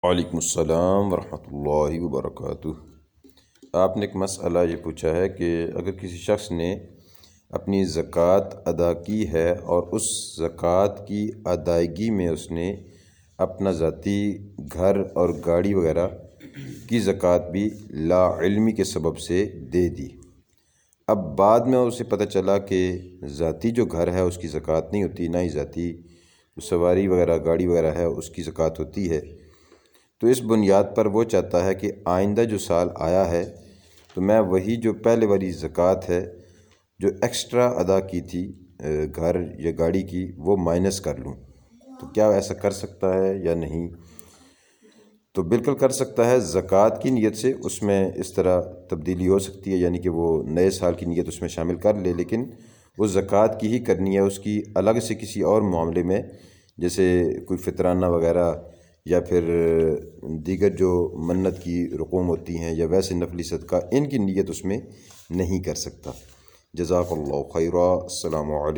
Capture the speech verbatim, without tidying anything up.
وعلیکم السلام ورحمۃ اللہ وبرکاتہ۔ آپ نے ایک مسئلہ یہ پوچھا ہے کہ اگر کسی شخص نے اپنی زکوٰۃ ادا کی ہے اور اس زکوٰۃ کی ادائیگی میں اس نے اپنا ذاتی گھر اور گاڑی وغیرہ کی زکوٰۃ بھی لا علمی کے سبب سے دے دی، اب بعد میں اسے پتہ چلا کہ ذاتی جو گھر ہے اس کی زکوٰۃ نہیں ہوتی، نہ ہی ذاتی سواری وغیرہ گاڑی وغیرہ ہے اس کی زکوٰۃ ہوتی ہے، تو اس بنیاد پر وہ چاہتا ہے کہ آئندہ جو سال آیا ہے تو میں وہی جو پہلے والی زکوٰۃ ہے جو ایکسٹرا ادا کی تھی گھر یا گاڑی کی وہ مائنس کر لوں۔ تو کیا ایسا کر سکتا ہے یا نہیں؟ تو بالکل کر سکتا ہے، زکوٰۃ کی نیت سے اس میں اس طرح تبدیلی ہو سکتی ہے، یعنی کہ وہ نئے سال کی نیت اس میں شامل کر لے، لیکن وہ زکوٰۃ کی ہی کرنی ہے، اس کی الگ سے کسی اور معاملے میں جیسے کوئی فطرانہ وغیرہ یا پھر دیگر جو منت کی رقوم ہوتی ہیں یا ویسے نفلی صدقہ، ان کی نیت اس میں نہیں کر سکتا۔ جزاک اللہ خیرا۔ السلام علیکم۔